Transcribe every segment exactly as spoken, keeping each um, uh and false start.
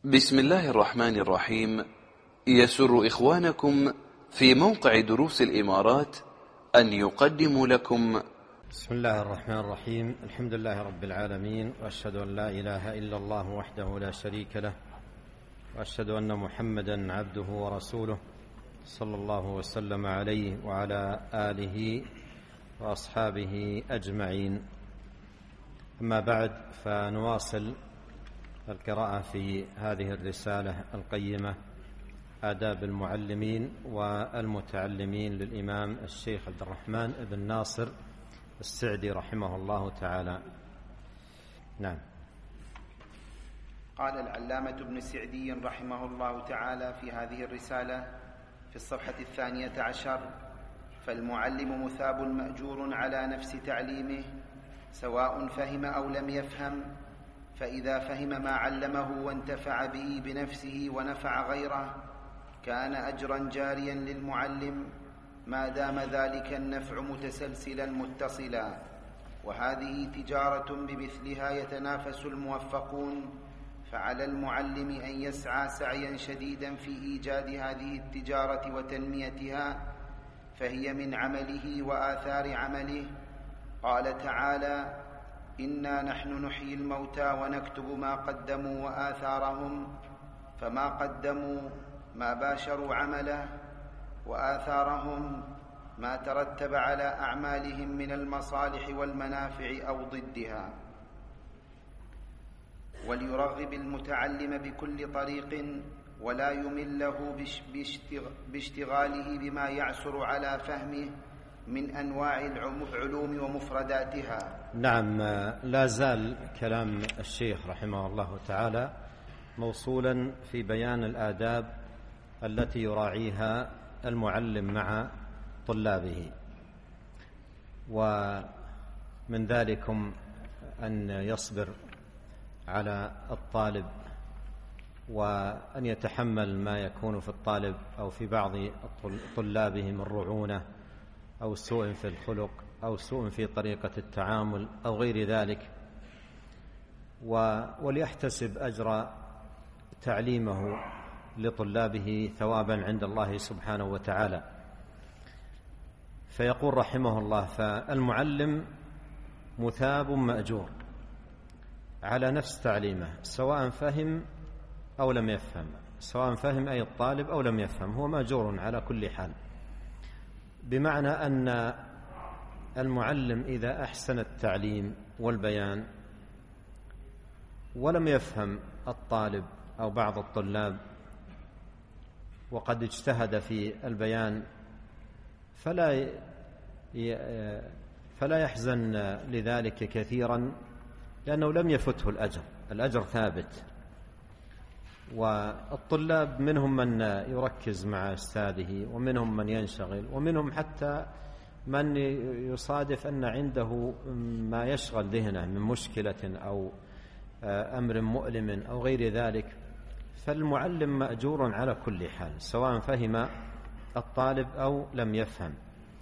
بسم الله الرحمن الرحيم. يسر إخوانكم في موقع دروس الإمارات أن يقدموا لكم بسم الله الرحمن الرحيم. الحمد لله رب العالمين، وأشهد أن لا إله إلا الله وحده لا شريك له، وأشهد أن محمدا عبده ورسوله صلى الله وسلم عليه وعلى آله وأصحابه أجمعين. أما بعد، فنواصل القراءة في هذه الرسالة القيمة آداب المعلمين والمتعلمين للإمام الشيخ عبد الرحمن بن ناصر السعدي رحمه الله تعالى. نعم. قال العلامة ابن سعدي رحمه الله تعالى في هذه الرسالة في الصفحة الثانية عشر: فالمعلم مثاب مأجور على نفس تعليمه سواء فهم أو لم يفهم، فإذا فهم ما علمه وانتفع به بنفسه ونفع غيره كان أجرا جاريا للمعلم ما دام ذلك النفع متسلسلا متصلا، وهذه تجارة بمثلها يتنافس الموفقون، فعلى المعلم أن يسعى سعيا شديدا في إيجاد هذه التجارة وتنميتها، فهي من عمله وآثار عمله. قال تعالى: إنا نحن نحيي الموتى ونكتب ما قدموا وآثارهم، فما قدموا ما باشروا عمله، وآثارهم ما ترتب على أعمالهم من المصالح والمنافع أو ضدها. وليرغب المتعلم بكل طريق ولا يمله باشتغاله بما يعسر على فهمه من أنواع العلوم ومفرداتها. نعم، لا زال كلام الشيخ رحمه الله تعالى موصولا في بيان الآداب التي يراعيها المعلم مع طلابه، ومن ذلكم أن يصبر على الطالب وأن يتحمل ما يكون في الطالب أو في بعض طلابه من رعونة أو سوء في الخلق أو سوء في طريقة التعامل أو غير ذلك، وليحتسب أجر تعليمه لطلابه ثوابا عند الله سبحانه وتعالى. فيقول رحمه الله: فالمعلم مثاب مأجور على نفس تعليمه سواء فهم أو لم يفهم، سواء فهم أي الطالب أو لم يفهم، هو مأجور على كل حال، بمعنى أن المعلم إذا أحسن التعليم والبيان ولم يفهم الطالب أو بعض الطلاب وقد اجتهد في البيان فلا فلا يحزن لذلك كثيرا، لأنه لم يفته الأجر، الأجر ثابت. والطلاب منهم من يركز مع أستاذه، ومنهم من ينشغل، ومنهم حتى من يصادف أن عنده ما يشغل ذهنه من مشكلة أو أمر مؤلم أو غير ذلك. فالمعلم مأجور على كل حال سواء فهم الطالب أو لم يفهم.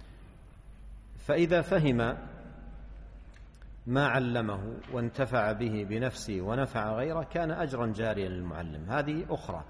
فإذا فهم ما علمه وانتفع به بنفسه ونفع غيره كان أجرا جاريا للمعلم. هذه أخرى،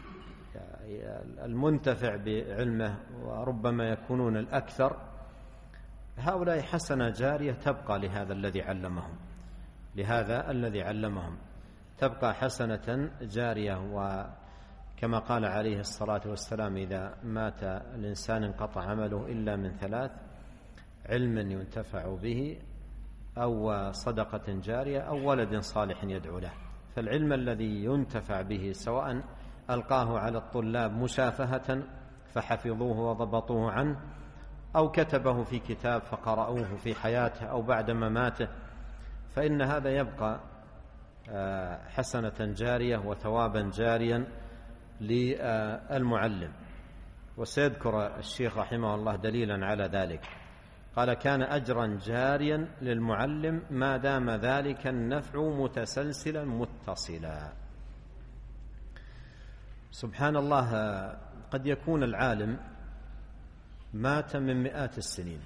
المنتفع بعلمه وربما يكونون الأكثر، هؤلاء حسنة جارية تبقى لهذا الذي علمهم، لهذا الذي علمهم تبقى حسنة جارية. وكما قال عليه الصلاة والسلام: إذا مات الإنسان انقطع عمله إلا من ثلاث: علم ينتفع به، أو صدقة جارية، أو ولد صالح يدعو له. فالعلم الذي ينتفع به سواء ألقاه على الطلاب مشافهة فحفظوه وضبطوه عنه، أو كتبه في كتاب فقرأوه في حياته أو بعد مماته، فإن هذا يبقى حسنة جارية وثوابا جاريا للمعلم. وسيذكر الشيخ رحمه الله دليلا على ذلك. قال: كان أجرا جاريا للمعلم ما دام ذلك النفع متسلسلا متصلا. سبحان الله، قد يكون العالم مات من مئات السنين،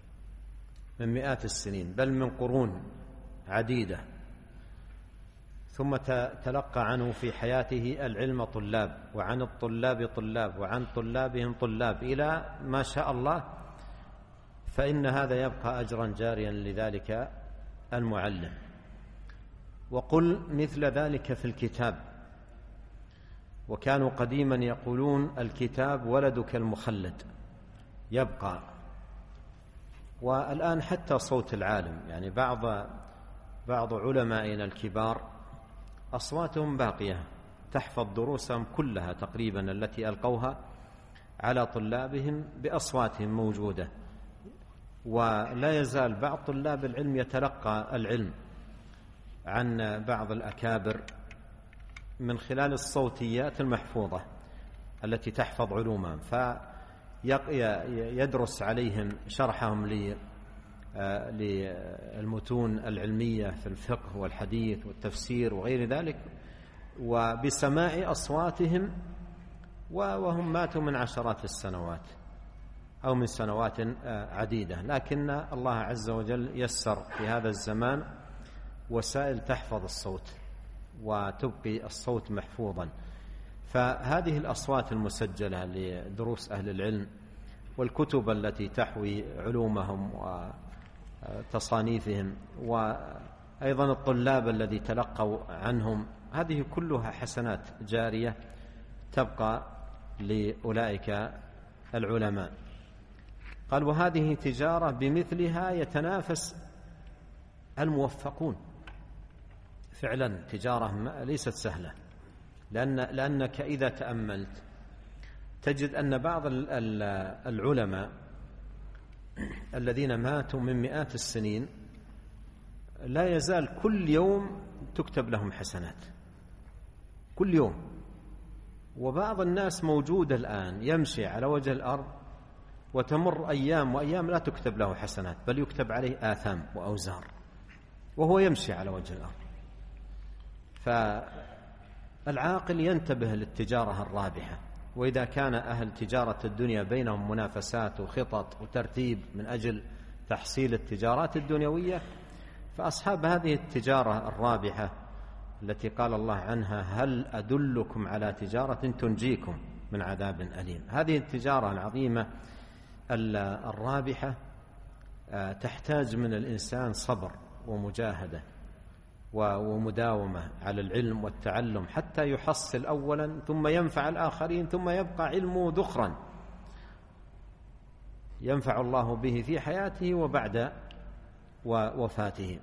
من مئات السنين بل من قرون عديدة، ثم تلقى عنه في حياته العلم طلاب، وعن الطلاب طلاب، وعن طلابهم طلاب، إلى ما شاء الله، فإن هذا يبقى أجرا جاريا لذلك المعلم. وقل مثل ذلك في الكتاب، وكانوا قديما يقولون الكتاب ولدك المخلد يبقى. والآن حتى صوت العالم، يعني بعض بعض علمائنا الكبار أصواتهم باقية تحفظ دروسهم كلها تقريبا التي ألقوها على طلابهم بأصواتهم موجودة، ولا يزال بعض طلاب العلم يتلقى العلم عن بعض الأكابر من خلال الصوتيات المحفوظة التي تحفظ علومهم، فيدرس عليهم شرحهم للمتون العلمية في الفقه والحديث والتفسير وغير ذلك، وبسماع أصواتهم وهم ماتوا من عشرات السنوات أو من سنوات عديدة، لكن الله عز وجل يسر في هذا الزمان وسائل تحفظ الصوت وتبقي الصوت محفوظا. فهذه الأصوات المسجلة لدروس أهل العلم والكتب التي تحوي علومهم وتصانيفهم، وأيضا الطلاب الذي تلقوا عنهم، هذه كلها حسنات جارية تبقى لأولئك العلماء. قال وهذه تجارة بمثلها يتنافس الموفقون. فعلا تجارة ليست سهلة، لأن لأنك إذا تأملت تجد أن بعض العلماء الذين ماتوا من مئات السنين لا يزال كل يوم تكتب لهم حسنات كل يوم، وبعض الناس موجود الآن يمشي على وجه الأرض وتمر أيام وأيام لا تكتب له حسنات، بل يكتب عليه آثام وأوزار وهو يمشي على وجه الأرض. فالعاقل ينتبه للتجارة الرابحة، وإذا كان أهل تجارة الدنيا بينهم منافسات وخطط وترتيب من أجل تحصيل التجارات الدنيوية، فأصحاب هذه التجارة الرابحة التي قال الله عنها هل أدلكم على تجارة تنجيكم من عذاب أليم، هذه التجارة العظيمة الرابحة تحتاج من الإنسان صبر ومجاهدة ومداومة على العلم والتعلم حتى يحصل أولا ثم ينفع الآخرين، ثم يبقى علمه ذخرا ينفع الله به في حياته وبعد وفاته.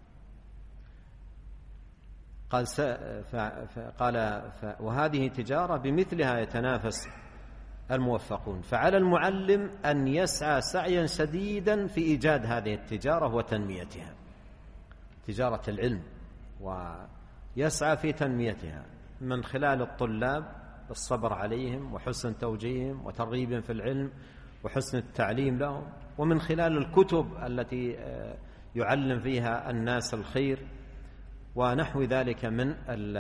قال قال وهذه تجارة بمثلها يتنافس الموفقون، فعلى المعلم أن يسعى سعيا شديدا في إيجاد هذه التجارة وتنميتها، تجارة العلم، ويسعى في تنميتها من خلال الطلاب الصبر عليهم وحسن توجيههم وترغيبهم في العلم وحسن التعليم لهم، ومن خلال الكتب التي يعلم فيها الناس الخير ونحو ذلك من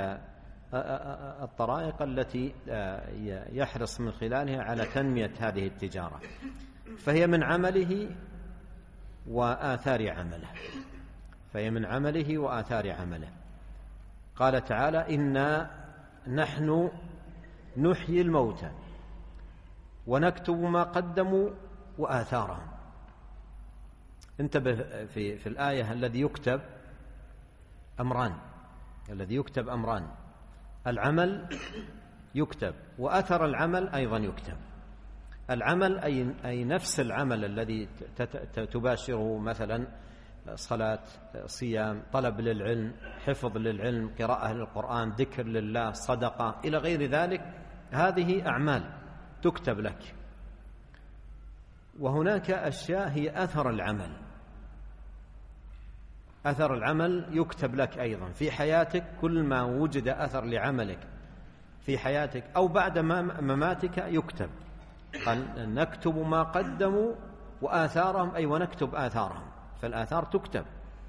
الطرائق التي يحرص من خلالها على تنمية هذه التجارة، فهي من عمله وآثار عمله فهي من عمله وآثار عمله. قال تعالى إنا نحن نحيي الموتى ونكتب ما قدموا وآثارهم. انتبه في, في الآية الذي يكتب أمران الذي يكتب أمران العمل يكتب وأثر العمل أيضا يكتب. العمل أي, أي نفس العمل الذي تباشره مثلا صلاة، صيام، طلب للعلم، حفظ للعلم، قراءة للقرآن، ذكر لله، صدقة إلى غير ذلك، هذه أعمال تكتب لك. وهناك أشياء هي أثر العمل، أثر العمل يكتب لك أيضا في حياتك، كل ما وجد أثر لعملك في حياتك أو بعد مماتك يكتب. قال نكتب ما قدموا وآثارهم، أي ونكتب آثارهم، فالآثار تكتب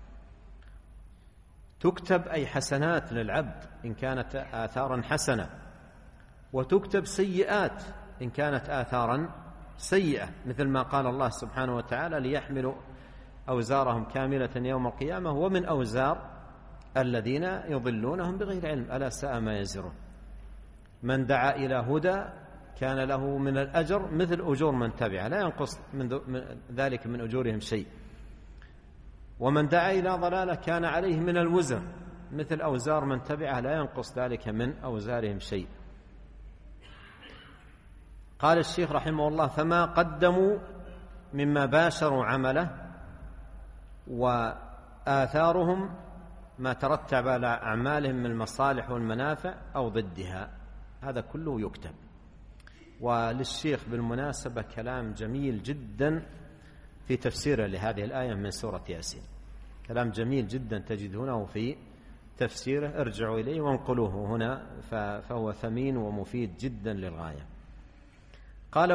تكتب أي حسنات للعبد إن كانت آثارا حسنة، وتكتب سيئات إن كانت آثارا سيئة، مثل ما قال الله سبحانه وتعالى ليحملوا أوزارهم كاملة يوم القيامة ومن أوزار الذين يضلونهم بغير علم ألا ساء ما يزرون. من دعا إلى هدى كان له من الأجر مثل أجور من تبعه لا ينقص من ذلك من أجورهم شيء، ومن دعا إلى ضلالة كان عليه من الوزر مثل أوزار من تبعه لا ينقص ذلك من أوزارهم شيء. قال الشيخ رحمه الله: فما قدموا مما باشروا عمله وآثارهم ما ترتب على أعمالهم من المصالح والمنافع أو ضدها، هذا كله يكتب. وللشيخ بالمناسبة كلام جميل جدا في تفسيره لهذه الآية من سورة ياسين، كلام جميل جدا تجدونه في تفسيره، ارجعوا إليه وانقلوه هنا فهو ثمين ومفيد جدا للغاية. قال: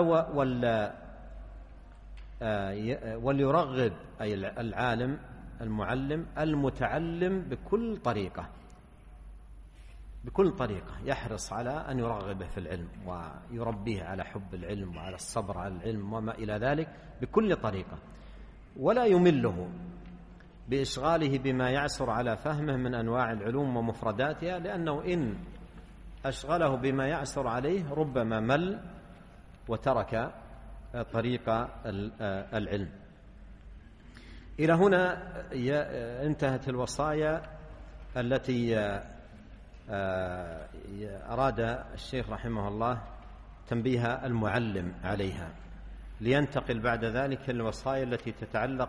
وليرغب أي العالم المعلم المتعلم بكل طريقة، بكل طريقة يحرص على أن يرغبه في العلم ويربيه على حب العلم وعلى الصبر على العلم وما إلى ذلك بكل طريقة، ولا يمله بإشغاله بما يعسر على فهمه من أنواع العلوم ومفرداتها، لأنه إن أشغله بما يعسر عليه ربما مل وترك طريق العلم. إلى هنا انتهت الوصايا التي أراد الشيخ رحمه الله تنبيه المعلم عليها، لينتقل بعد ذلك الوصايا التي تتعلق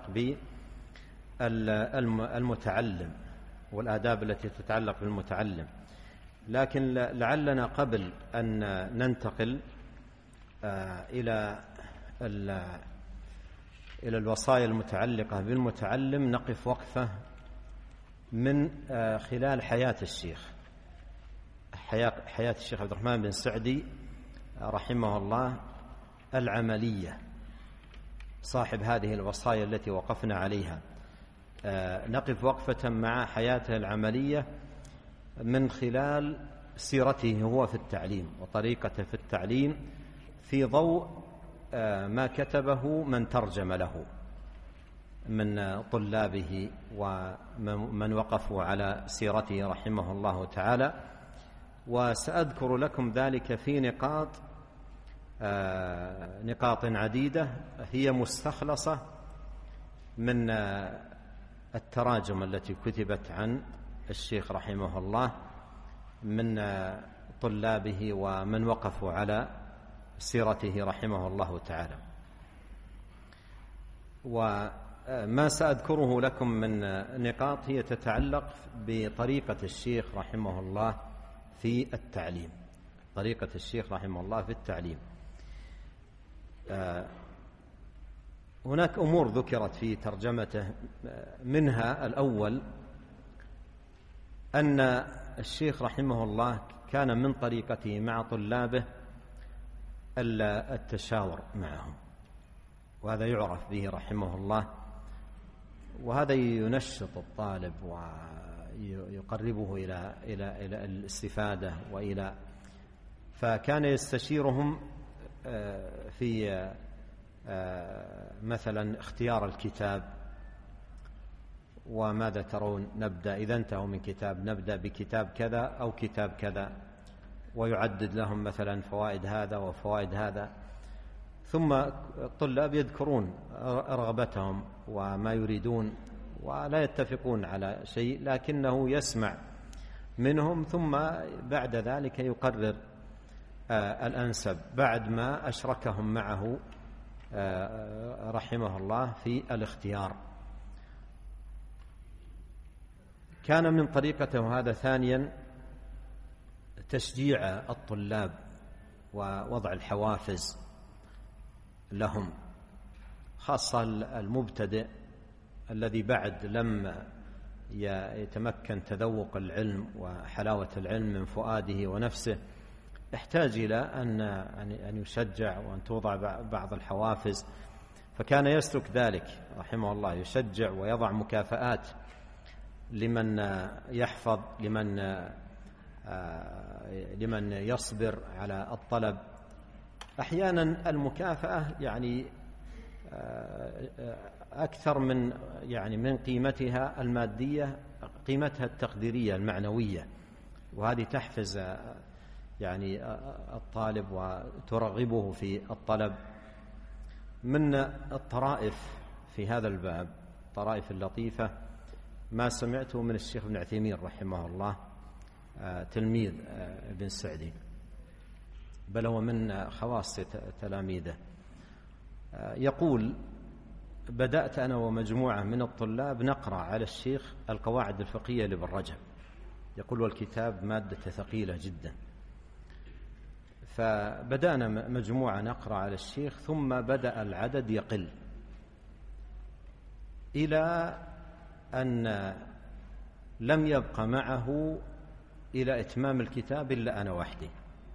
بالمتعلم والآداب التي تتعلق بالمتعلم. لكن لعلنا قبل أن ننتقل إلى إلى الوصايا المتعلقة بالمتعلم نقف وقفة من خلال حياة الشيخ، حياة الشيخ عبد الرحمن بن سعدي رحمه الله العملية، صاحب هذه الوصايا التي وقفنا عليها. نقف وقفة مع حياته العملية من خلال سيرته هو في التعليم وطريقته في التعليم في ضوء ما كتبه من ترجم له من طلابه ومن وقفوا على سيرته رحمه الله تعالى. وسأذكر لكم ذلك في نقاط نقاط عديدة هي مستخلصة من التراجم التي كتبت عن الشيخ رحمه الله من طلابه ومن وقفوا على سيرته رحمه الله تعالى. وما سأذكره لكم من نقاط هي تتعلق بطريقة الشيخ رحمه الله في التعليم، طريقة الشيخ رحمه الله في التعليم. هناك أمور ذكرت في ترجمته، منها الأول أن الشيخ رحمه الله كان من طريقته مع طلابه التشاور معهم، وهذا يعرف به رحمه الله، وهذا ينشط الطالب ويقربه إلى إلى إلى الاستفادة وإلى فكان يستشيرهم في مثلا اختيار الكتاب، وماذا ترون نبدأ إذا انتهوا من كتاب نبدأ بكتاب كذا أو كتاب كذا، ويعدد لهم مثلا فوائد هذا وفوائد هذا، ثم الطلاب يذكرون رغبتهم وما يريدون ولا يتفقون على شيء، لكنه يسمع منهم ثم بعد ذلك يقرر الأنسب بعد ما أشركهم معه رحمه الله في الاختيار. كان من طريقته هذا ثانيا تشجيع الطلاب ووضع الحوافز لهم، خاصة المبتدئ الذي بعد لم يتمكن تذوق العلم وحلاوة العلم من فؤاده ونفسه، يحتاج إلى أن أن يشجع وأن توضع بعض الحوافز، فكان يسلك ذلك رحمه الله، يشجع ويضع مكافآت لمن يحفظ، لمن لمن يصبر على الطلب. أحيانا المكافأة يعني أكثر من يعني من قيمتها المادية قيمتها التقديرية المعنوية، وهذه تحفز يعني الطالب وترغبه في الطلب. من الطرائف في هذا الباب، الطرائف اللطيفة، ما سمعته من الشيخ ابن عثيمين رحمه الله تلميذ ابن سعدي، بل هو من خواص تلاميذه. يقول: بدأت أنا ومجموعة من الطلاب نقرأ على الشيخ القواعد الفقهية لابن رجب. يقول: والكتاب مادة ثقيلة جدا. فبدأنا مجموعة نقرأ على الشيخ، ثم بدأ العدد يقل إلى أن لم يبق معه إلى إتمام الكتاب إلا أنا وحدي.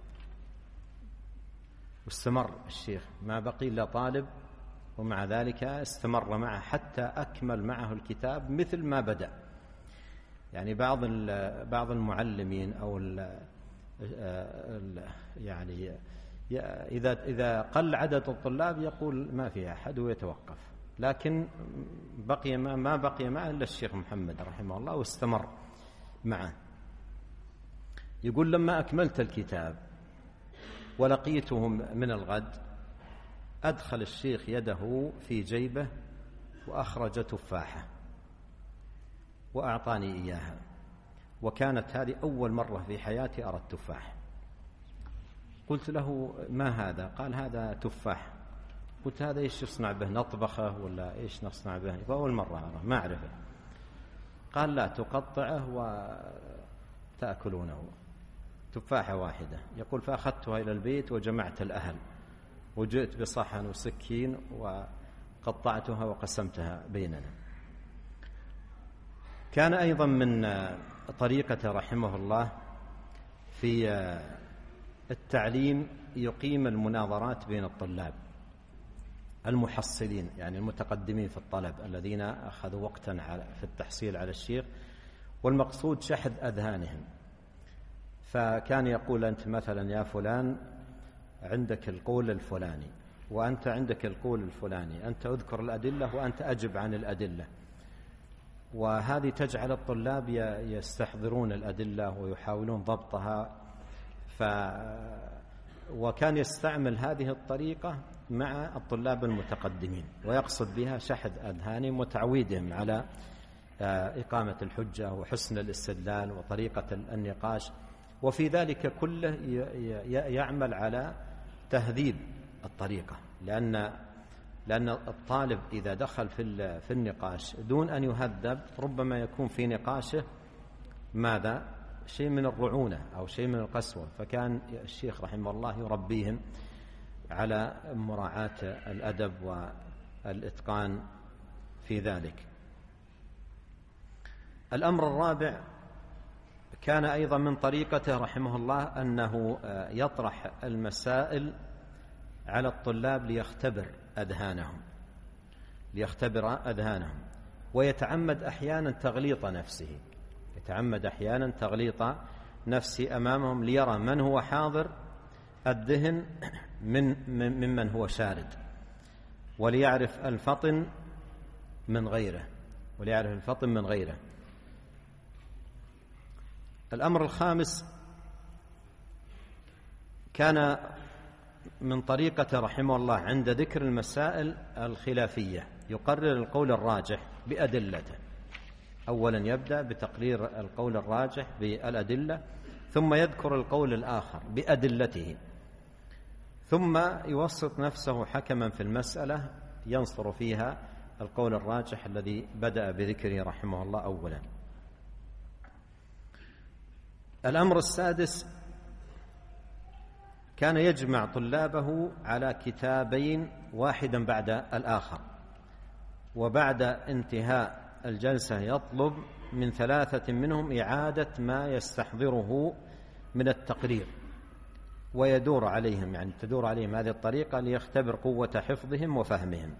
واستمر الشيخ، ما بقي إلا طالب، ومع ذلك استمر معه حتى أكمل معه الكتاب مثل ما بدأ. يعني بعض بعض المعلمين أو ال يعني إذا إذا قل عدد الطلاب يقول ما في أحد ويتوقف، لكن بقي ما, ما بقي معه إلا الشيخ محمد رحمه الله واستمر معه. يقول: لما أكملت الكتاب ولقيته من الغد، أدخل الشيخ يده في جيبه وأخرج تفاحة وأعطاني إياها، وكانت هذه أول مرة في حياتي أرى التفاح. قلت له: ما هذا؟ قال: هذا تفاح. قلت: هذا إيش نصنع به؟ نطبخه ولا إيش نصنع به؟ فأول مرة أرى، ما أعرفه. قال: لا، تقطعه وتأكلونه، تفاحة واحدة. يقول: فأخذتها إلى البيت وجمعت الأهل، وجئت بصحن وسكين وقطعتها وقسمتها بيننا. كان أيضا من طريقة رحمه الله في التعليم يقيم المناظرات بين الطلاب المحصلين، يعني المتقدمين في الطلب الذين أخذوا وقتا في التحصيل على الشيخ، والمقصود شحذ أذهانهم. فكان يقول: أنت مثلا يا فلان عندك القول الفلاني، وأنت عندك القول الفلاني، أنت أذكر الأدلة وأنت أجب عن الأدلة. وهذه تجعل الطلاب يستحضرون الأدلة ويحاولون ضبطها. ف وكان يستعمل هذه الطريقة مع الطلاب المتقدمين، ويقصد بها شحذ أذهانهم وتعويدهم على إقامة الحجة وحسن الاستدلال وطريقة النقاش. وفي ذلك كله يعمل على تهذيب الطريقة، لأن لأن الطالب إذا دخل في في النقاش دون أن يهذب ربما يكون في نقاشه ماذا؟ شيء من الرعونة أو شيء من القسوة. فكان الشيخ رحمه الله يربيهم على مراعاة الأدب والإتقان في ذلك. الأمر الرابع، كان أيضا من طريقته رحمه الله أنه يطرح المسائل على الطلاب ليختبر أذهانهم ليختبر أذهانهم ويتعمد أحيانا تغليط نفسه يتعمد أحيانا تغليط نفسه أمامهم ليرى من هو حاضر الذهن من ممن هو شارد، وليعرف الفطن من غيره وليعرف الفطن من غيره. الأمر الخامس، كان من طريقة رحمه الله عند ذكر المسائل الخلافية يقرر القول الراجح بأدلته. أولا يبدأ بتقرير القول الراجح بالأدلة، ثم يذكر القول الآخر بأدلته، ثم يوسط نفسه حكما في المسألة ينصر فيها القول الراجح الذي بدأ بذكره رحمه الله أولا. الأمر السادس، كان يجمع طلابه على كتابين واحدا بعد الآخر، وبعد انتهاء الجلسة يطلب من ثلاثة منهم إعادة ما يستحضره من التقرير، ويدور عليهم يعني تدور عليهم هذه الطريقة ليختبر قوة حفظهم وفهمهم.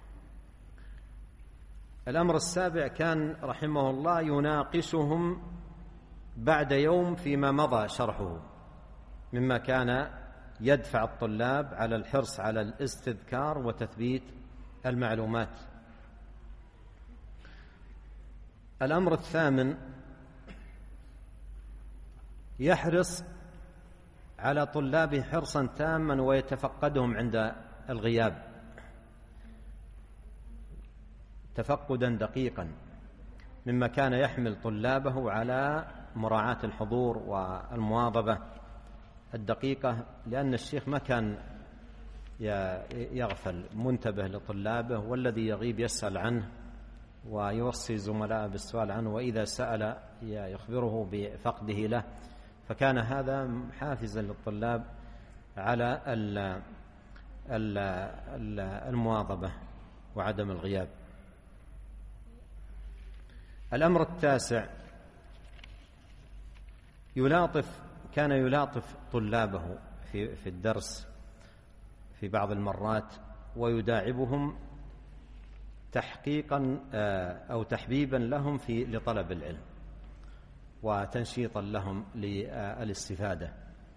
الأمر السابع، كان رحمه الله يناقشهم بعد يوم فيما مضى شرحه، مما كان يدفع الطلاب على الحرص على الاستذكار وتثبيت المعلومات. الأمر الثامن، يحرص على طلابه حرصا تاما ويتفقدهم عند الغياب تفقدا دقيقا، مما كان يحمل طلابه على مراعاة الحضور والمواظبة الدقيقة، لأن الشيخ ما كان يغفل، منتبه لطلابه، والذي يغيب يسأل عنه ويوصي زملائه بالسؤال عنه، وإذا سأل يخبره بفقده له، فكان هذا حافزا للطلاب على المواظبة وعدم الغياب. الأمر التاسع، يلاطف كان يلاطف طلابه في في الدرس في بعض المرات، ويداعبهم تحقيقا أو تحبيبا لهم في لطلب العلم وتنشيطا لهم للاستفادة.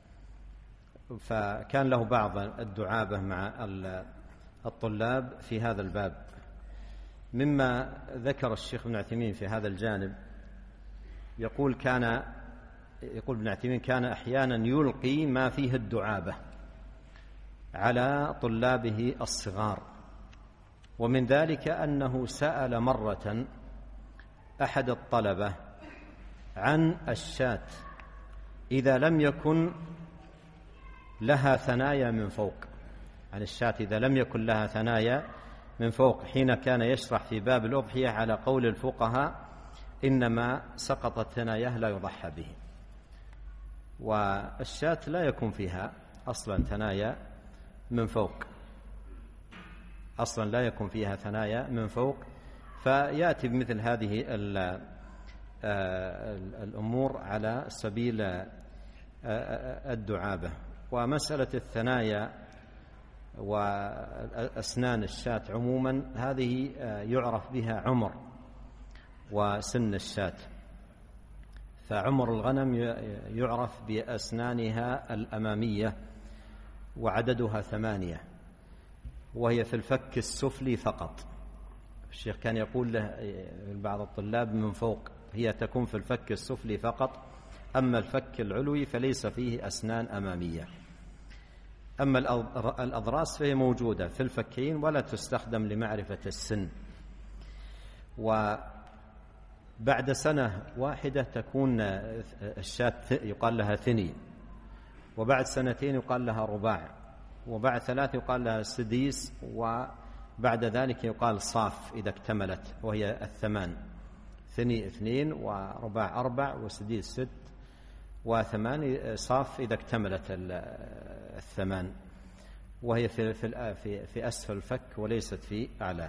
فكان له بعض الدعابة مع الطلاب في هذا الباب. مما ذكر الشيخ ابن عثيمين في هذا الجانب، يقول كان يقول ابن عثيمين كان أحيانا يلقي ما فيه الدعابة على طلابه الصغار، ومن ذلك أنه سأل مرة أحد الطلبة عن الشاة إذا لم يكن لها ثنايا من فوق، عن الشاة إذا لم يكن لها ثنايا من فوق، حين كان يشرح في باب الأضحية على قول الفقهاء إنما سقطت ثناياه لا يضحى به، والشاة لا يكون فيها أصلا ثنايا من فوق، أصلا لا يكون فيها ثنايا من فوق، فيأتي بمثل هذه الأمور على سبيل الدعابة. ومسألة الثنايا وأسنان الشاة عموما هذه يعرف بها عمر وسن الشاة، فعمر الغنم يعرف بأسنانها الأمامية وعددها ثمانية، وهي في الفك السفلي فقط. الشيخ كان يقول له بعض الطلاب من فوق، هي تكون في الفك السفلي فقط، أما الفك العلوي فليس فيه أسنان أمامية. أما الأضراس فهي موجودة في الفكين ولا تستخدم لمعرفة السن. وبعد سنة واحدة تكون الشاة يقال لها ثني، وبعد سنتين يقال لها رباع، وبعد ثلاث يقال لها سديس، وبعد ذلك يقال صاف إذا اكتملت، وهي الثمان، ثني اثنين ورباع أربع وسديس ست وثمان، صاف إذا اكتملت الثمان، وهي في في في أسفل الفك وليست في أعلى.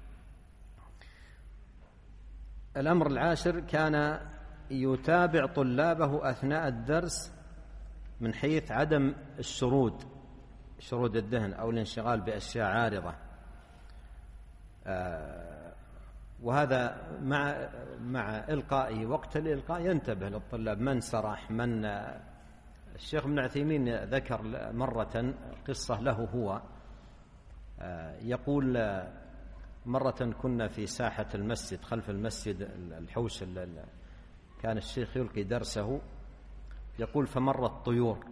الأمر العاشر، كان يتابع طلابه أثناء الدرس من حيث عدم الشرود، شرود الذهن أو الانشغال بأشياء عارضة، وهذا مع مع إلقائه وقت الإلقاء ينتبه للطلاب من سرح من. الشيخ ابن عثيمين ذكر مرة قصة له هو، يقول مرة كنا في ساحة المسجد خلف المسجد الحوش، كان الشيخ يلقي درسه، يقول فمرت طيور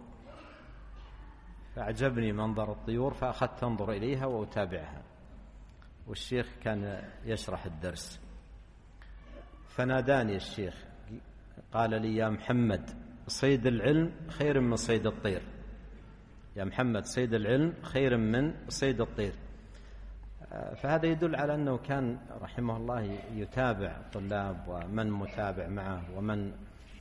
فأعجبني منظر الطيور فأخذت أنظر إليها وأتابعها، والشيخ كان يشرح الدرس، فناداني الشيخ قال لي يا محمد صيد العلم خير من صيد الطير، يا محمد صيد العلم خير من صيد الطير. فهذا يدل على أنه كان رحمه الله يتابع الطلاب ومن متابع معه ومن،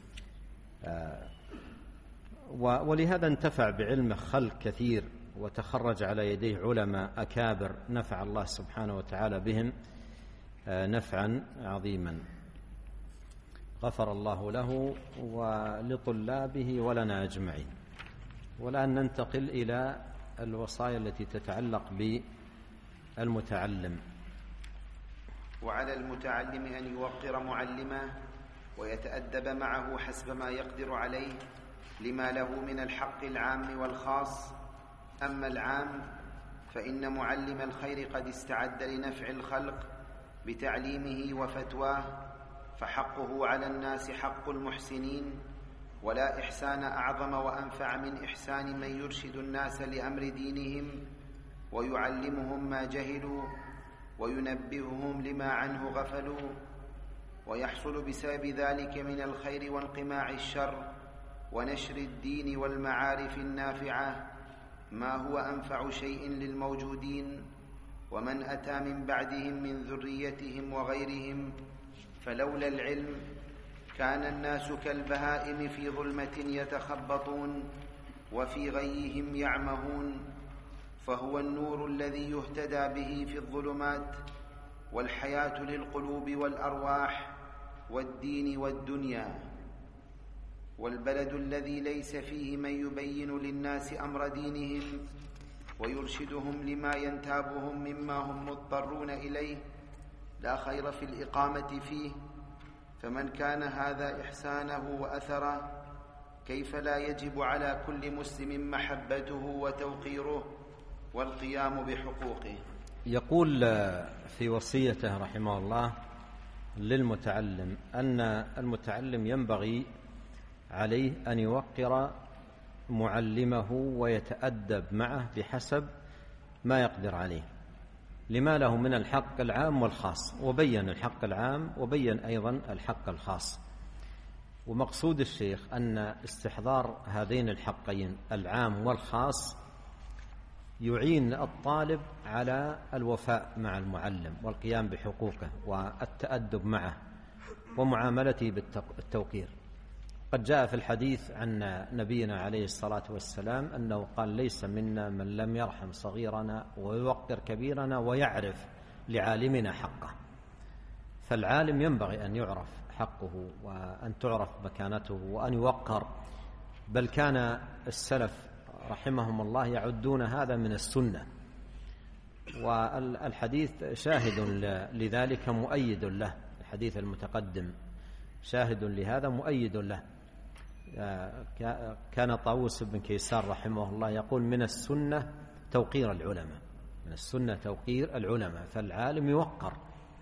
ولهذا انتفع بعلمه خلق كثير، وتخرج على يديه علماء أكابر نفع الله سبحانه وتعالى بهم نفعا عظيما، غفر الله له ولطلابه ولنا أجمعين. والآن ننتقل إلى الوصايا التي تتعلق بالمتعلم. وعلى المتعلم أن يوقر معلمه ويتأدب معه حسب ما يقدر عليه لما له من الحق العام والخاص. أما العام فإن معلم الخير قد استعد لنفع الخلق بتعليمه وفتواه، فحقه على الناس حق المحسنين، ولا إحسان أعظم وأنفع من إحسان من يرشد الناس لأمر دينهم ويعلمهم ما جهلوا وينبههم لما عنه غفلوا، ويحصل بسبب ذلك من الخير وانقماع الشر ونشر الدين والمعارف النافعة ما هو أنفع شيء للموجودين ومن أتى من بعدهم من ذريتهم وغيرهم. فلولا العلم كان الناس كالبهائم في ظلمة يتخبطون وفي غيهم يعمهون، فهو النور الذي يهتدى به في الظلمات، والحياة للقلوب والأرواح والدين والدنيا. والبلد الذي ليس فيه من يبين للناس أمر دينهم ويرشدهم لما ينتابهم مما هم مضطرون إليه لا خير في الإقامة فيه. فمن كان هذا إحسانه وأثره، كيف لا يجب على كل مسلم محبته وتوقيره والقيام بحقوقه. يقول في وصيته رحمه الله للمتعلم أن المتعلم ينبغي عليه أن يوقر معلمه ويتأدب معه بحسب ما يقدر عليه لما له من الحق العام والخاص، وبين الحق العام وبين أيضا الحق الخاص. ومقصود الشيخ أن استحضار هذين الحقين العام والخاص يعين الطالب على الوفاء مع المعلم والقيام بحقوقه والتأدب معه ومعاملته بالتوقير. قد جاء في الحديث عن نبينا عليه الصلاة والسلام أنه قال: ليس منا من لم يرحم صغيرنا ويوقر كبيرنا ويعرف لعالمنا حقه. فالعالم ينبغي أن يعرف حقه وأن تعرف مكانته وأن يوقر، بل كان السلف رحمهم الله يعدون هذا من السنة، والحديث شاهد لذلك مؤيد له. الحديث المتقدم شاهد لهذا مؤيد له. كان طاووس بن كيسان رحمه الله يقول: من السنة توقير العلماء، من السنة توقير العلماء. فالعالم يوقر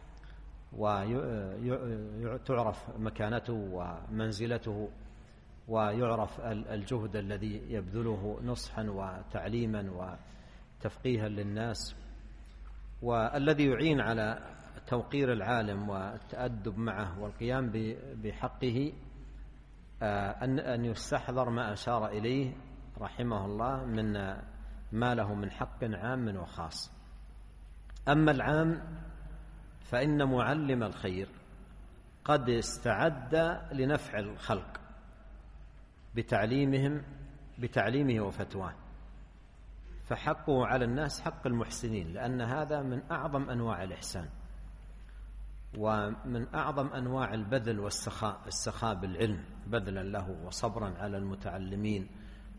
وتعرف مكانته ومنزلته ويعرف الجهد الذي يبذله نصحا وتعليما وتفقيها للناس. والذي يعين على توقير العالم والتأدب معه والقيام بحقه أن يستحضر ما أشار إليه رحمه الله من ما له من حق عام وخاص. أما العام فإن معلم الخير قد استعد لنفع الخلق بتعليمهم بتعليمه وفتواه، فحقه على الناس حق المحسنين، لأن هذا من أعظم أنواع الإحسان ومن أعظم أنواع البذل والسخاء، السخاء بالعلم بذلا له وصبرا على المتعلمين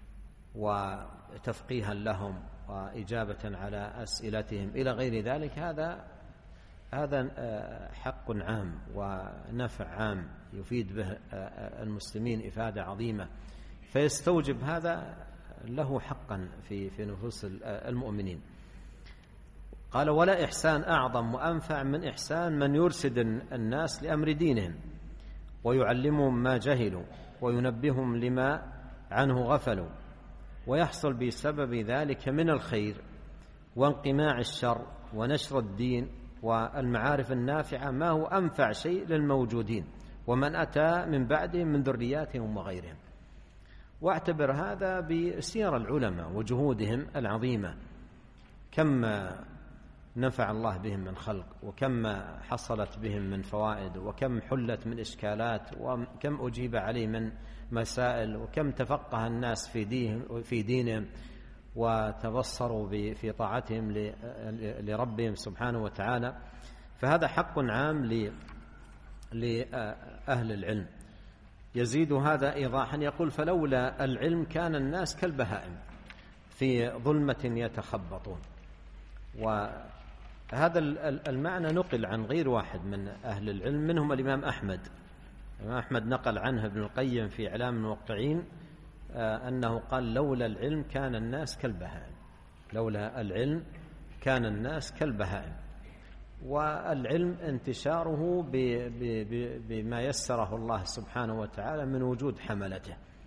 وتفقيها لهم وإجابة على أسئلتهم إلى غير ذلك. هذا هذا حق عام ونفع عام يفيد به المسلمين إفادة عظيمة، فيستوجب هذا له حقا في في نفوس المؤمنين. قال: ولا إحسان أعظم وأنفع من إحسان من يرشد الناس لأمر دينهم ويعلمهم ما جهلوا وينبههم لما عنه غفلوا، ويحصل بسبب ذلك من الخير وانقماع الشر ونشر الدين والمعارف النافعة ما هو أنفع شيء للموجودين ومن أتى من بعدهم من ذرياتهم وغيرهم. واعتبر هذا بسير العلماء وجهودهم العظيمة، كم نفع الله بهم من خلق، وكم حصلت بهم من فوائد، وكم حلت من إشكالات، وكم أجيب عليه من مسائل، وكم تفقه الناس في دينهم, في دينهم وتبصروا في طاعتهم لربهم سبحانه وتعالى. فهذا حق عام لأهل العلم. يزيد هذا إيضاحا يقول: فلولا العلم كان الناس كالبهائم في ظلمة يتخبطون. وهذا المعنى نقل عن غير واحد من أهل العلم، منهم الإمام أحمد. الإمام أحمد نقل عنه ابن القيم في إعلام الموقعين أنه قال: لولا العلم كان الناس كالبهائم، لولا العلم كان الناس كالبهائم. والعلم انتشاره بما يسره الله سبحانه وتعالى من وجود حملته،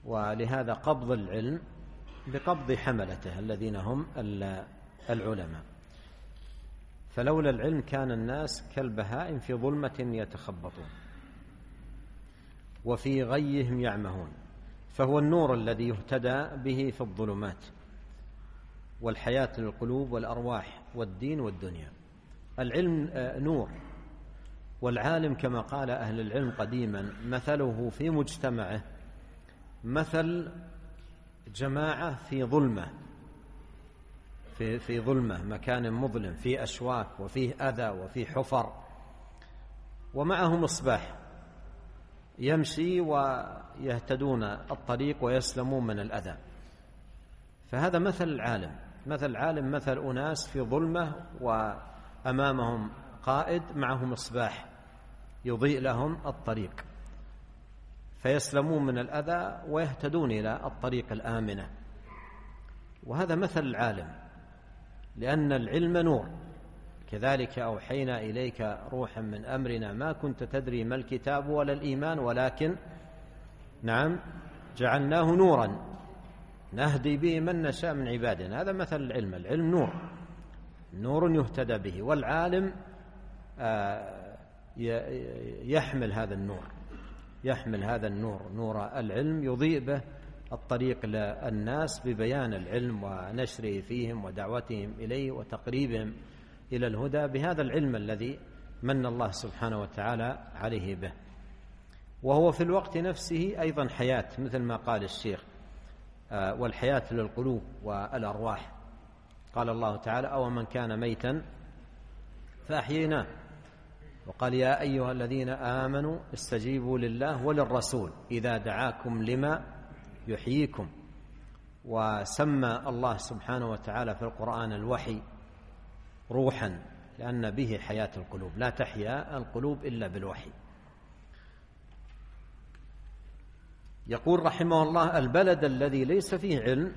ولهذا قبض العلم بقبض حملته الذين هم العلماء. فلولا العلم كان الناس كالبهائم في ظلمة يتخبطون وفي غيهم يعمهون. فهو النور الذي يهتدى به في الظلمات والحياة للقلوب والأرواح والدين والدنيا. العلم نور، والعالم كما قال أهل العلم قديما مثله في مجتمعه مثل جماعة في ظلمة في في ظلمة مكان مظلم، في أشواك وفيه أذى وفيه حفر، ومعه مصباح يمشي ويهتدون الطريق ويسلمون من الأذى. فهذا مثل العالم. مثل العالم مثل أناس في ظلمة وأمامهم قائد معه مصباح يضيء لهم الطريق، فيسلمون من الأذى ويهتدون إلى الطريق الآمنة. وهذا مثل العالم، لأن العلم نور. كذلك أوحينا إليك روحا من أمرنا ما كنت تدري ما الكتاب ولا الإيمان ولكن نعم جعلناه نورا نهدي به من نشاء من عبادنا. هذا مثل العلم. العلم نور، نور يهتدى به، والعالم يحمل هذا النور يحمل هذا النور نور العلم، يضيء به الطريق للناس ببيان العلم ونشره فيهم ودعوتهم إليه وتقريبهم إلى الهدى بهذا العلم الذي من الله سبحانه وتعالى عليه به. وهو في الوقت نفسه أيضا حياة، مثل ما قال الشيخ، والحياة للقلوب والأرواح. قال الله تعالى: أو من كان ميتا فأحييناه. وقال: يا أيها الذين آمنوا استجيبوا لله وللرسول إذا دعاكم لما يحييكم. وسمى الله سبحانه وتعالى في القرآن الوحي روحا، لأن به حياة القلوب، لا تحيا القلوب إلا بالوحي. يقول رحمه الله: البلد الذي ليس فيه علم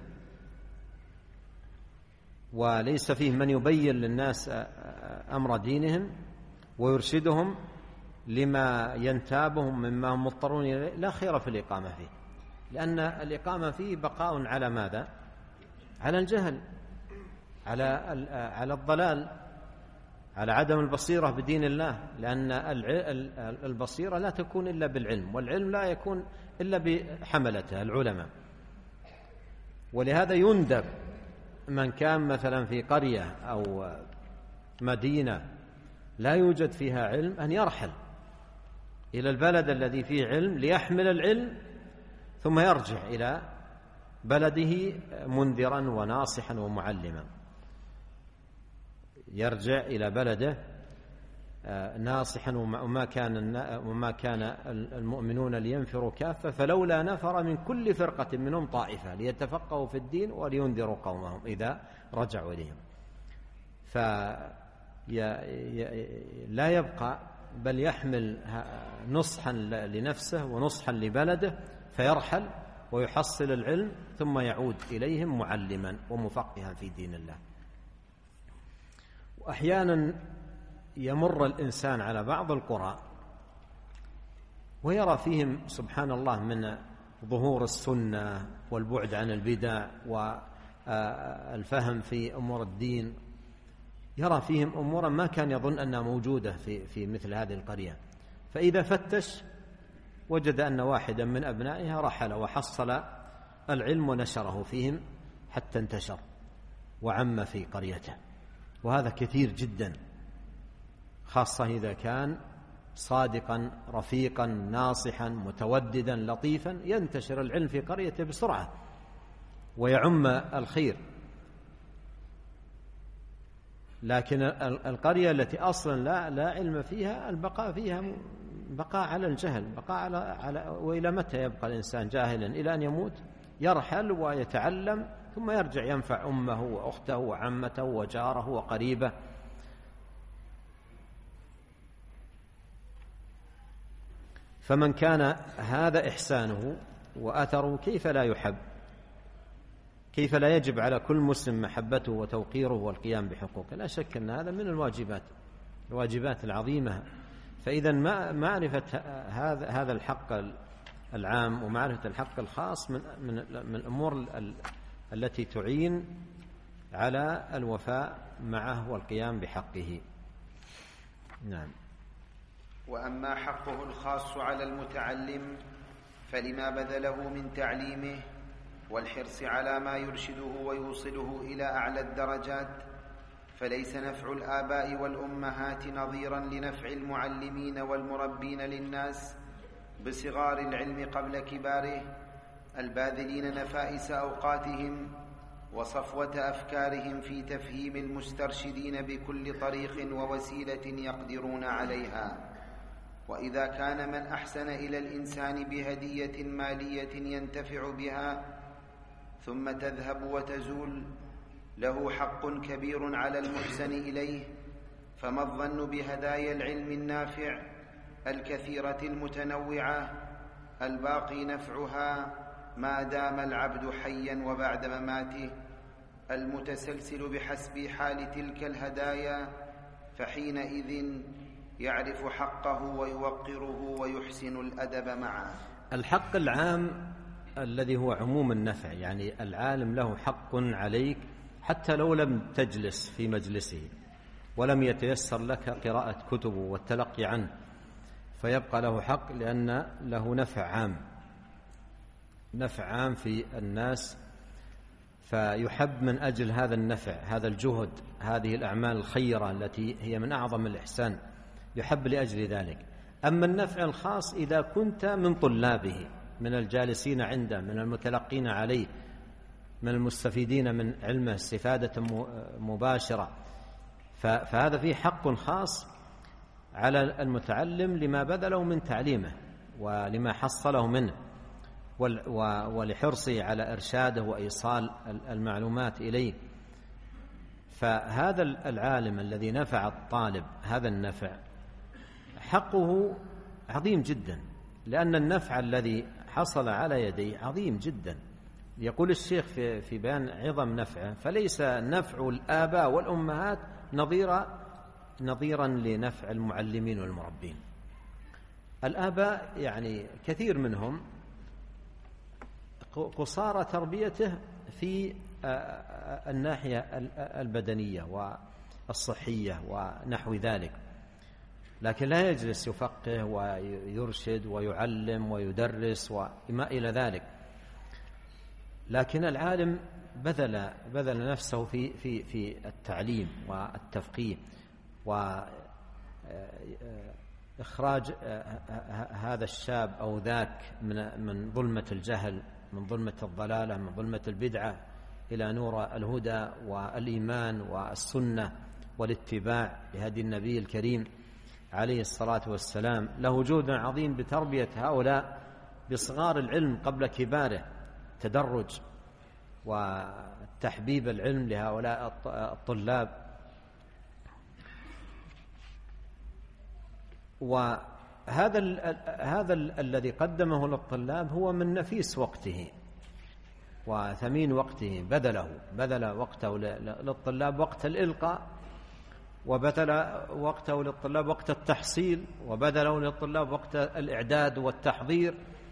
وليس فيه من يبين للناس أمر دينهم ويرشدهم لما ينتابهم مما هم مضطرون إليه، لا خير في الإقامة فيه، لأن الإقامة فيه بقاء على ماذا؟ على الجهل، على على الضلال، على عدم البصيرة بدين الله، لأن البصيرة لا تكون إلا بالعلم، والعلم لا يكون إلا بحملته العلماء. ولهذا يندب من كان مثلا في قرية أو مدينة لا يوجد فيها علم أن يرحل إلى البلد الذي فيه علم ليحمل العلم، ثم يرجع إلى بلده منذرا وناصحا ومعلما. يرجع إلى بلده ناصحا. وما كان وما كان المؤمنون لينفروا كافة فلولا نفر من كل فرقة منهم طائفة ليتفقهوا في الدين ولينذروا قومهم إذا رجعوا إليهم. فلا يبقى بل يحمل نصحا لنفسه ونصحا لبلده، فيرحل ويحصل العلم ثم يعود إليهم معلما ومفقها في دين الله. وأحيانا يمر الإنسان على بعض القرى ويرى فيهم سبحان الله من ظهور السنة والبعد عن البدع والفهم في أمور الدين، يرى فيهم أمورا ما كان يظن أنها موجودة في في مثل هذه القرية، فإذا فتش وجد أن واحدا من أبنائها رحل وحصل العلم ونشره فيهم حتى انتشر وعم في قريته. وهذا كثير جدا، خاصة إذا كان صادقا رفيقا ناصحا متوددا لطيفا، ينتشر العلم في قريته بسرعة ويعم الخير. لكن القرية التي أصلا لا لا علم فيها، البقاء فيها بقاء على الجهل، بقاء على على وإلى متى يبقى الإنسان جاهلا؟ إلى أن يموت. يرحل ويتعلم ثم يرجع ينفع أمه وأخته وعمته وجاره وقريبه. فمن كان هذا إحسانه وأثره كيف لا يحب؟ كيف لا يجب على كل مسلم محبته وتوقيره والقيام بحقوقه؟ لا شك أن هذا من الواجبات الواجبات العظيمة. فإذا معرفة هذا هذا الحق العام ومعرفة الحق الخاص من من من الأمور التي تعين على الوفاء معه والقيام بحقه. نعم. وأما حقه الخاص على المتعلم فلما بذله من تعليمه والحرص على ما يرشده ويوصله إلى أعلى الدرجات، فليس نفع الآباء والأمهات نظيرا لنفع المعلمين والمربين للناس بصغار العلم قبل كباره، الباذلين نفائس أوقاتهم وصفوة أفكارهم في تفهيم المسترشدين بكل طريق ووسيلة يقدرون عليها. وإذا كان من أحسن إلى الإنسان بهدية مالية ينتفع بها ثم تذهب وتزول له حق كبير على المحسن إليه، فما الظن بهدايا العلم النافع الكثيرة المتنوعة الباقي نفعها ما دام العبد حيا وبعد مماته، المتسلسل بحسب حال تلك الهدايا، فحينئذ يعرف حقه ويوقره ويحسن الأدب معه. الحق العام الذي هو عموم النفع، يعني العالم له حق عليك حتى لو لم تجلس في مجلسه ولم يتيسر لك قراءة كتبه والتلقي عنه، فيبقى له حق لأن له نفع عام، نفع عام في الناس، فيحب من أجل هذا النفع، هذا الجهد، هذه الأعمال الخيرة التي هي من أعظم الإحسان، يحب لأجل ذلك. أما النفع الخاص إذا كنت من طلابه، من الجالسين عنده، من المتلقين عليه، من المستفيدين من علمه استفادة مباشرة، فهذا فيه حق خاص على المتعلم لما بذله من تعليمه ولما حصله منه ولحرصه على إرشاده وإيصال المعلومات إليه. فهذا العالم الذي نفع الطالب هذا النفع حقه عظيم جدا، لأن النفع الذي حصل على يديه عظيم جدا. يقول الشيخ في في بيان عظم نفعه: فليس نفع الآباء والأمهات نظيرا نظيرا لنفع المعلمين والمربين. الآباء يعني كثير منهم قصارى تربيته في الناحية البدنية والصحية ونحو ذلك، لكن لا يجلس يفقه ويرشد ويعلم ويدرس وما إلى ذلك. لكن العالم بذل بذل نفسه في في في التعليم والتفقيه وإخراج هذا الشاب أو ذاك من من ظلمة الجهل، من ظلمة الضلالة، من ظلمة البدعة إلى نور الهدى والإيمان والسنة والاتباع لهدي النبي الكريم عليه الصلاة والسلام. له جهد عظيم بتربية هؤلاء بصغار العلم قبل كباره، تدرج وتحبيب العلم لهؤلاء الطلاب. وهذا ال هذا ال الذي قدمه للطلاب هو من نفيس وقته وثمين وقته، بذله بذل وقته للطلاب وقت الإلقاء، وبذل وقته للطلاب وقت التحصيل، وبذله للطلاب وقت الإعداد والتحضير،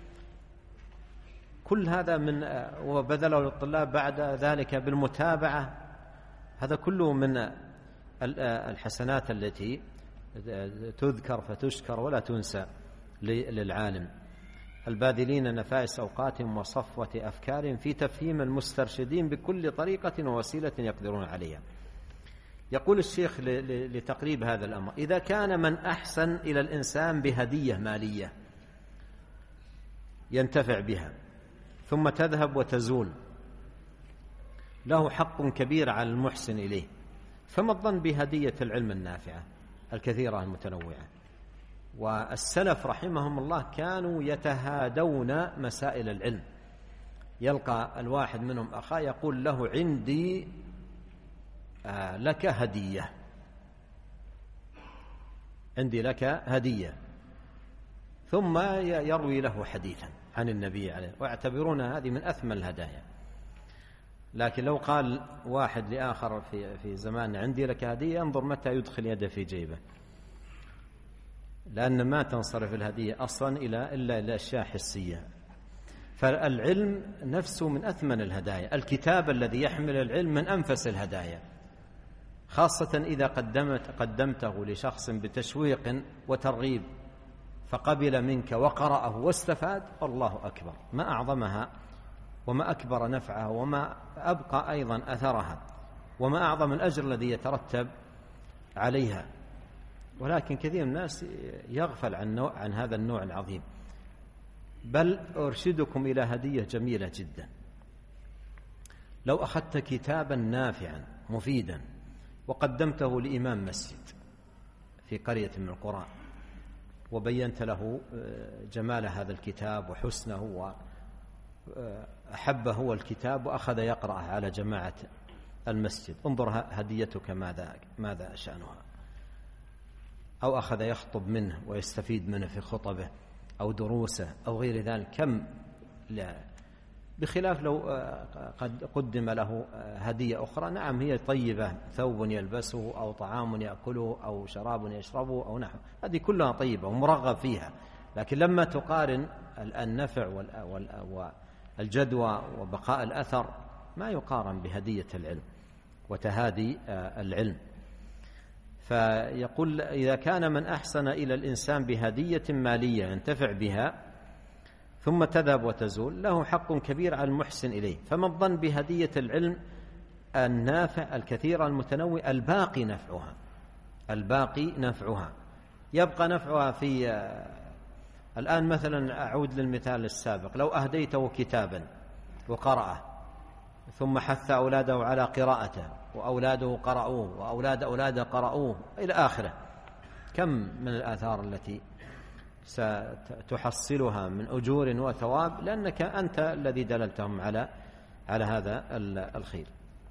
كل هذا من وبذله للطلاب بعد ذلك بالمتابعة. هذا كله من الحسنات التي تذكر فتشكر ولا تنسى للعالم. الباذلين نفائس أوقاتهم وصفوة أفكارهم في تفهيم المسترشدين بكل طريقة ووسيلة يقدرون عليها. يقول الشيخ لتقريب هذا الأمر: إذا كان من أحسن إلى الإنسان بهدية مالية ينتفع بها ثم تذهب وتزول، له حق كبير على المحسن إليه، فما الظن بهدية العلم النافعة الكثيرة المتنوعة؟ والسلف رحمهم الله كانوا يتهادون مسائل العلم، يلقى الواحد منهم أخاه يقول له: عندي آه لك هدية، عندي لك هدية، ثم يروي له حديثا عن النبي عليه، ويعتبرون هذه من أثمن الهدايا. لكن لو قال واحد لآخر في في زمان: عندي لك هدية، انظر متى يدخل يده في جيبه. لأن ما تنصرف الهدية أصلا إلى إلا إلى أشياء حسية. فالعلم نفسه من أثمن الهدايا، الكتاب الذي يحمل العلم من أنفس الهدايا، خاصة إذا قدمت قدمته لشخص بتشويق وترغيب فقبل منك وقرأه واستفاد، الله أكبر، ما أعظمها وما أكبر نفعها وما أبقى أيضا أثرها وما أعظم الأجر الذي يترتب عليها. ولكن كثير من الناس يغفل عن, نوع عن هذا النوع العظيم. بل أرشدكم إلى هدية جميلة جدا. لو أخذت كتابا نافعا مفيدا وقدمته لإمام مسجد في قرية من القرى وبينت له جمال هذا الكتاب وحسنه وأحبه هو الكتاب وأخذ يقرأه على جماعة المسجد، انظر هديتك ماذا ماذا شأنها. أو أخذ يخطب منه ويستفيد منه في خطبه أو دروسه أو غير ذلك، كم لا، بخلاف لو قد قدم له هدية أخرى، نعم هي طيبة، ثوب يلبسه أو طعام يأكله أو شراب يشربه أو نحو، هذه كلها طيبة ومرغب فيها. لكن لما تقارن النفع والجدوى وبقاء الأثر ما يقارن بهدية العلم وتهادي العلم. فيقول إذا كان من أحسن إلى الإنسان بهدية مالية ينتفع بها ثم تذهب وتزول، له حق كبير على المحسن إليه. فما الظن بهدية العلم النافع الكثير المتنوع الباقي نفعها الباقي نفعها يبقى نفعها في الآن. مثلا أعود للمثال السابق، لو أهديته كتابا وقرأه ثم حث أولاده على قراءته وأولاده قرأوه وأولاد أولاده قرأوه إلى آخره، كم من الآثار التي ستحصلها من أجور وثواب لأنك أنت الذي دللتهم على على هذا الخير.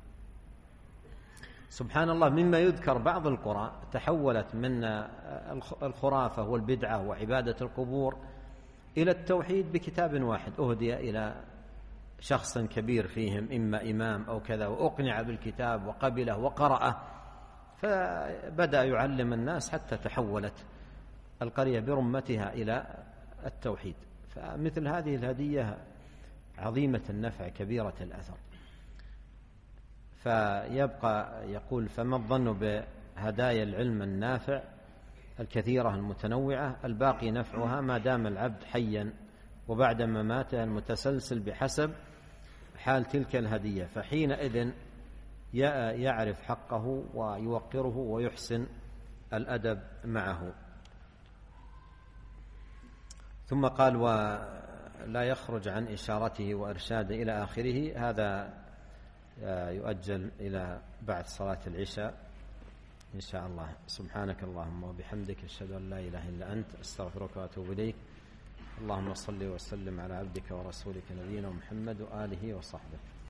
سبحان الله، مما يذكر بعض القرى تحولت من الخرافة والبدعة وعبادة القبور إلى التوحيد بكتاب واحد أهدي إلى شخص كبير فيهم إما إمام أو كذا وأقنع بالكتاب وقبله وقرأه، فبدأ يعلم الناس حتى تحولت القرية برمتها إلى التوحيد. فمثل هذه الهدية عظيمة النفع كبيرة الأثر. فيبقى يقول فما الظن بهدايا العلم النافع الكثيرة المتنوعة الباقي نفعها ما دام العبد حيا وبعد مماته المتسلسل بحسب حال تلك الهدية، فحينئذ يعرف حقه ويوقره ويحسن الأدب معه. ثم قال ولا يخرج عن إشارته وإرشاده إلى آخره. هذا يؤجل إلى بعد صلاة العشاء إن شاء الله. سبحانك اللهم وبحمدك أشهد أن لا إله إلا أنت أستغفرك وأتوب إليك. اللهم صل وسلم على عبدك ورسولك نبينا محمد وآله وصحبه.